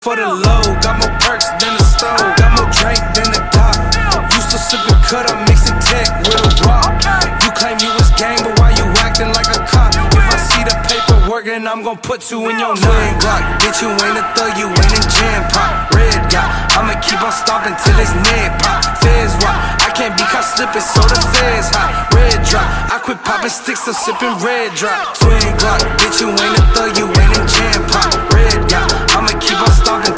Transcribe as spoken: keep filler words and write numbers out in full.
For the low, got more perks than the stove, got more drink than the dock. Used to sip and cut up, mixing tech with a rock. You claim you was gang, but why you acting like a cop? If I see the paperwork, then I'm gon' put two in your twin Glock. Bitch, you ain't a thug, you ain't in jam pop. Red dot, I'ma keep on stomping till it's neck pop. Feds walk, I can't be caught slipping, so the feds hot. Red drop, I quit popping sticks, I'm sipping red drop. Twin Glock, bitch, you ain't a thug, you ain't in jam pop. Red dot, I'ma keep on stomping